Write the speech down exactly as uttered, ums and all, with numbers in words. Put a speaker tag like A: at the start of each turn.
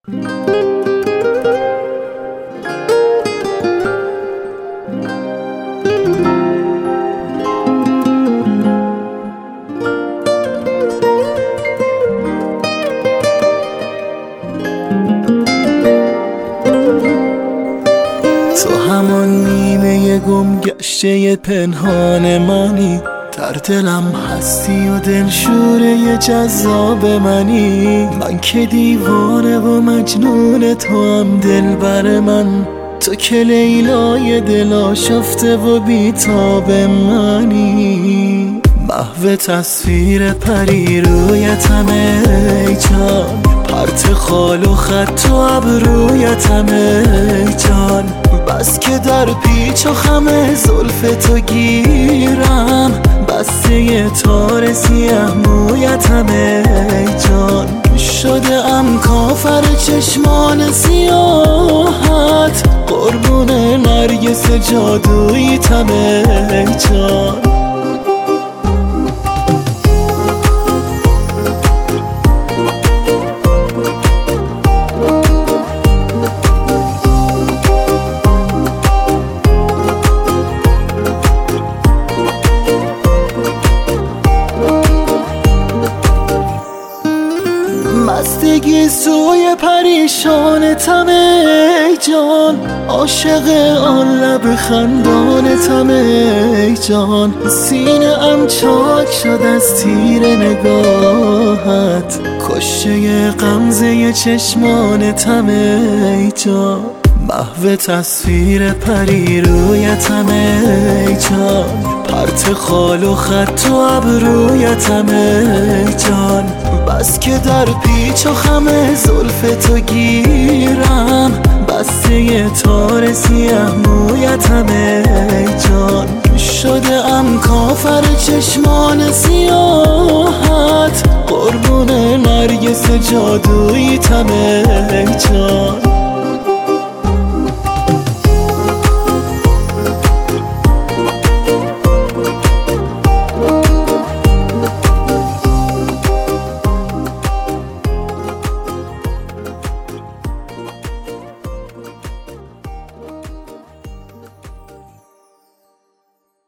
A: تو همان نیمه گم گشته پنهان منی، در دلم هستی و دلشوره جذاب منی. من که دیوانه و مجنون تو هم دلبر من، تو که لیلای دل آشفته و بیتاب منی. محو تصویر پری رویتم ای جان، پرت خال و خط و ابرویتم ای جان. بس که در پیچ و خم زلف تو گیرم، بسته تار سیه مویتم ای جان. شده ام کافر چشمان سیاحت، قربون نرگس جادویی‌تم ای جان. مستگی سوی پریشانتم ای جان، عاشق آن لب خندانتم ای جان. سینه ام چاک شد از تیر نگاهت، کشته غمزه چشمانتم ای جان. محو تصویر پری رویتم ای جان، پرت خال و خط و ابرویتم ای جان. بس که در پیچ و خم زلف تو گیرم، بسته تار سیه مویتم ای جان. شده ام کافر چشمان سیاحت، قربون نرگس جادویی‌تم ای جان.